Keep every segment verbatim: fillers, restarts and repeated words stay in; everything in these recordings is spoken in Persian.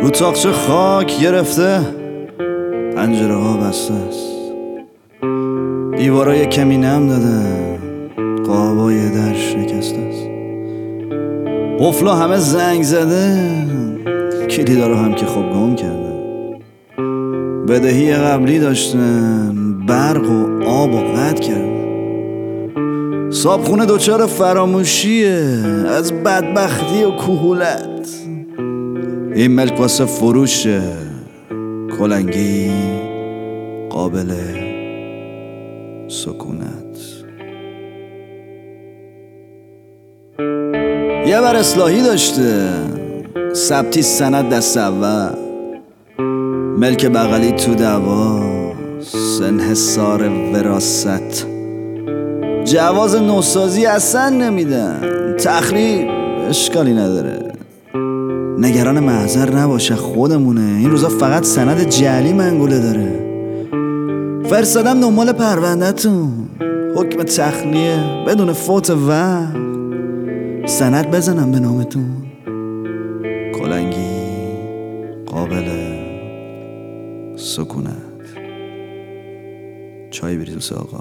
رو تاقچه خاک گرفته، پنجره ها بسته است، دیوارای کمی نم دادن، قابای در شکسته است، قفلا همه زنگ زده، کلیدا رو هم که خوب گم کردن، بدهی قبلی داشتن، برق و آب و قطع کردن، صابخونه دوچار فراموشیه از بدبختی و کهولت، این ملک واسه فروشه، کلنگی قابل سکونت. یه بر اصلاحی داشته، ثبتی سند دست اول، ملک بغلی تو دعوا، انحصار وراثت، جواز نوسازی اصلا نمیدن، تخریب اشکالی نداره، نگران محضر نباشه خودمونه، این روزا فقط سند جعلی منگوله داره، فرستادم دنبال پرونده‌تون، حکم تخلیه بدون فوت وقت، سند بزنم به نامتون، کلنگی قابل سکونت. چای بریز آقا.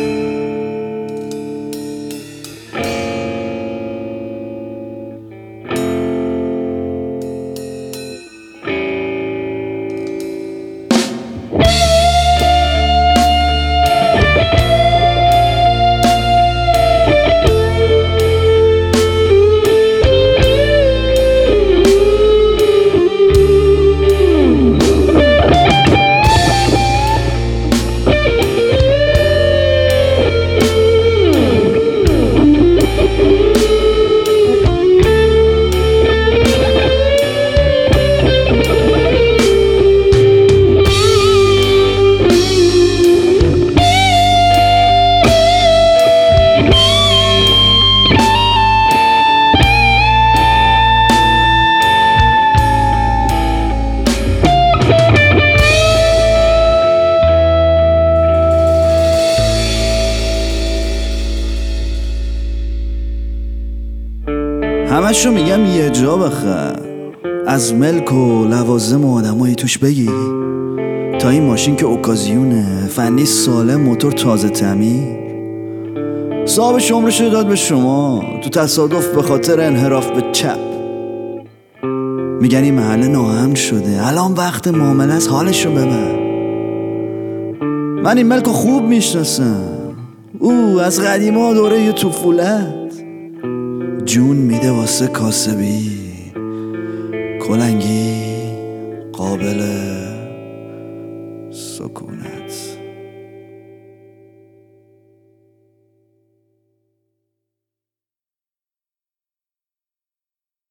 همشو میگم یه جا بخر، از ملک و لوازم و آدمایی توش بگی، تا این ماشین که اوکازیونه، فنی سالم، موتور تازه تعمیر، صاحب شمرشو داد به شما تو تصادف به خاطر انحراف به چپ. میگن این محله ناامن شده، الان وقت معامله است، حالشو ببر. من این ملکو خوب میشناسم، او از قدیما دوره یه طفولت، جون میده واسه کاسبی، کلنگی قابل سکونت.